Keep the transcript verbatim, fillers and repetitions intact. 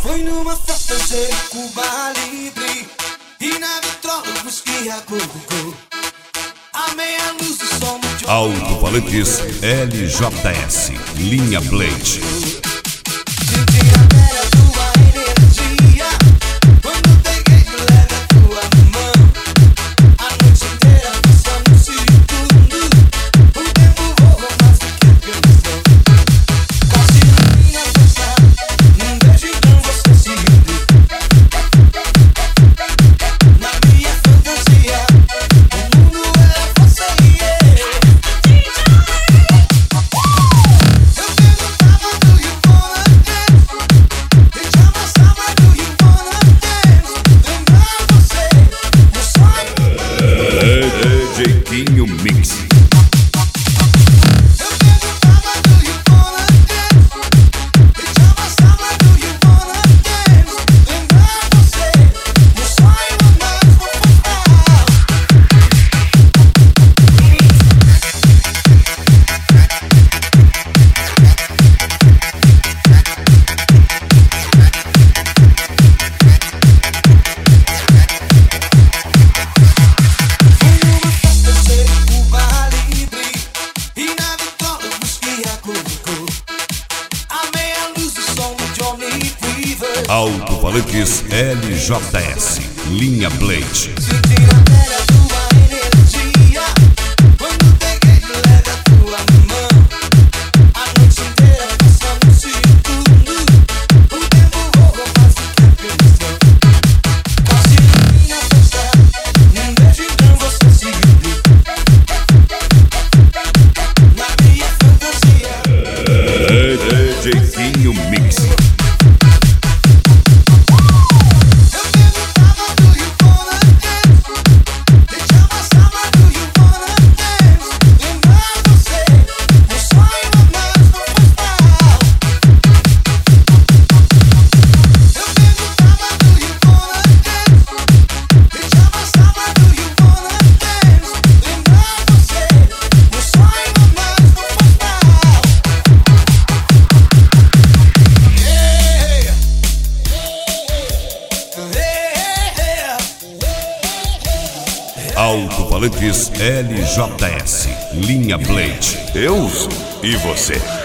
Foi numa festa de Cuba Libre e na vitrola busquei a coco. A meia luz do som de Alto-falantes L J S, linha Blade. Jeitinho Mix. Alto-falantes L J S, linha Blade. Jeitinho Mix. Alto-falantes L J S, linha Blade. Eu uso e você?